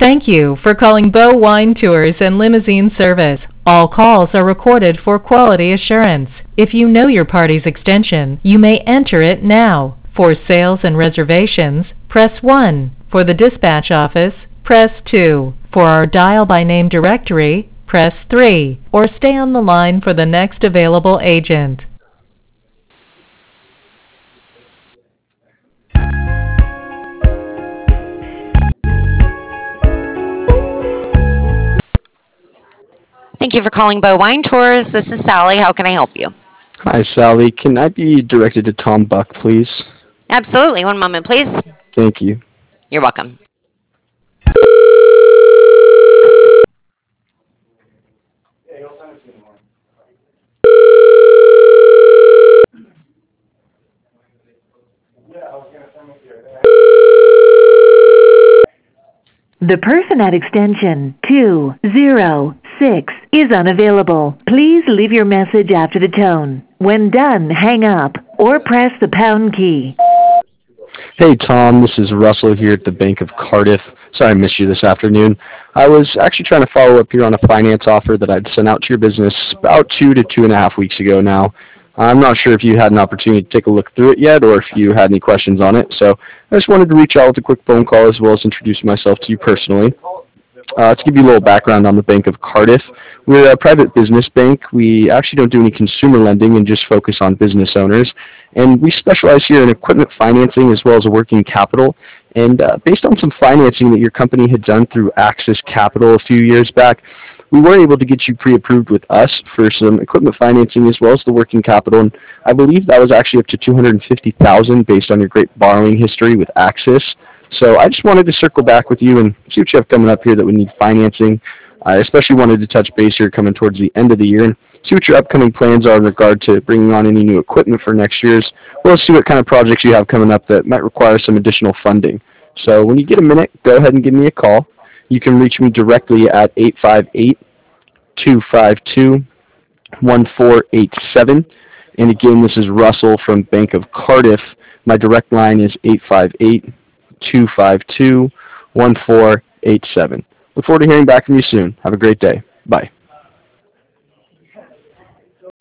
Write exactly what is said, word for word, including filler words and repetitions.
Thank you for calling Bow Wine Tours and Limousine Service. All calls are recorded for quality assurance. If you know your party's extension, you may enter it now. For sales and reservations, press one. For the dispatch office, press two. For our dial by name directory, press three. Or stay on the line for the next available agent. Thank you for calling Bow Wine Tours. This is Sally. How can I help you? Hi, Sally. Can I be directed to Tom Buck, please? Absolutely. One moment, please. Thank you. You're welcome. The person at extension two zero six is unavailable. Please leave your message after the tone. When done, hang up or press the pound key. Hey, Tom. This is Russell here at the Bank of Cardiff. Sorry I missed you this afternoon. I was actually trying to follow up here on a finance offer that I'd sent out to your business about two to two and a half weeks ago now. I'm not sure if you had an opportunity to take a look through it yet or if you had any questions on it. So I just wanted to reach out with a quick phone call as well as introduce myself to you personally. Uh, to give you a little background on the Bank of Cardiff, we're a private business bank. We actually don't do any consumer lending and just focus on business owners. And we specialize here in equipment financing as well as a working capital. And uh, based on some financing that your company had done through Axis Capital a few years back, we were able to get you pre-approved with us for some equipment financing as well as the working capital. And I believe that was actually up to two hundred fifty thousand dollars based on your great borrowing history with Axis. So I just wanted to circle back with you and see what you have coming up here that would need financing. I especially wanted to touch base here coming towards the end of the year and see what your upcoming plans are in regard to bringing on any new equipment for next year's. We'll see what kind of projects you have coming up that might require some additional funding. So when you get a minute, go ahead and give me a call. You can reach me directly at eight five eight, two five two, one four eight seven. And again, this is Russell from Bank of Cardiff. My direct line is eight five eight, two five two, one four eight seven. Look forward to hearing back from you soon. Have a great day. Bye.